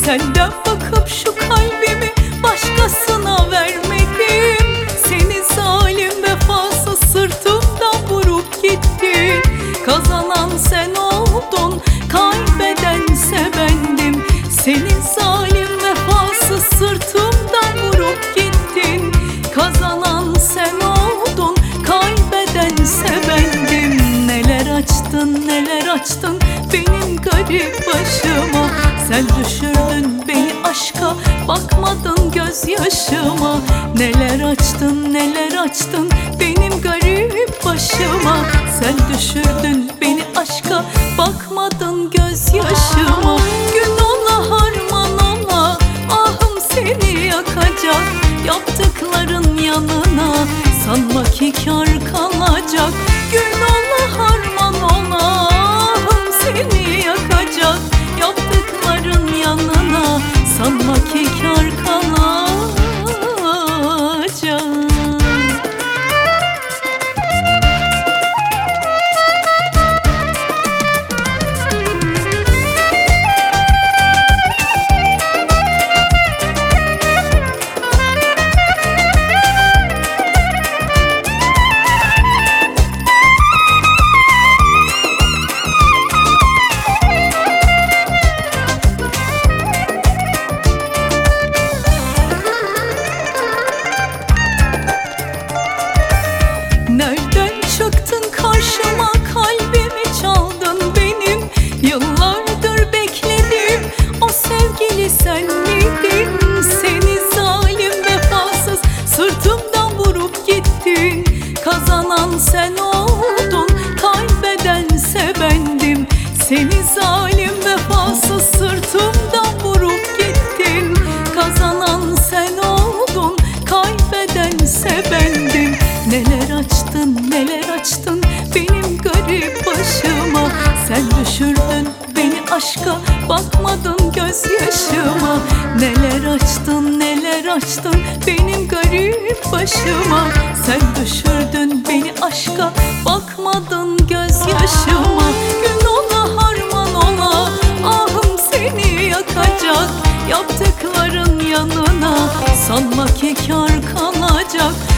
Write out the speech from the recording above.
Senden bakıp şu kalbimi başkasına vermedim. Seni zalim vefasız sırtımdan vurup gittin. Kazanan sen oldun, kaybedense bendim. Seni zalim vefasız sırtımdan vurup gittin. Kazanan sen oldun, kaybedense bendim. Neler açtın, neler açtın benim garip başıma. Sen düşürdün beni aşka, bakmadın gözyaşıma. Neler açtın, neler açtın benim garip başıma. Sen düşürdün beni aşka, bakmadın gözyaşıma. Gün ola harman ola, ahım seni yakacak. Yaptıkların yanına sanma ki kar kalacak. Gün ola harman ola, ahım seni yakacak. Yaptıkların yanına sanma ki kar kalacak. Nereden çıktın karşıma, kalbimi çaldın benim. Yıllardır bekledim, o sevgili sen miydin? Seni zalim vefasız sırtımdan vurup gittin. Kazanan sen oldun, kaybedense bendim. Seni zalim vefasız sırtımdan vurup gittin. Kazanan sen oldun, kaybedense bendim. Neler açtın, neler açtın benim garip başıma. Sen düşürdün beni aşka, bakmadın gözyaşıma. Neler açtın, neler açtın benim garip başıma. Sen düşürdün beni aşka, bakmadın gözyaşıma. Gün ola harman ola, ahım seni yakacak. Yaptıkların yanına sanma ki kar kalacak.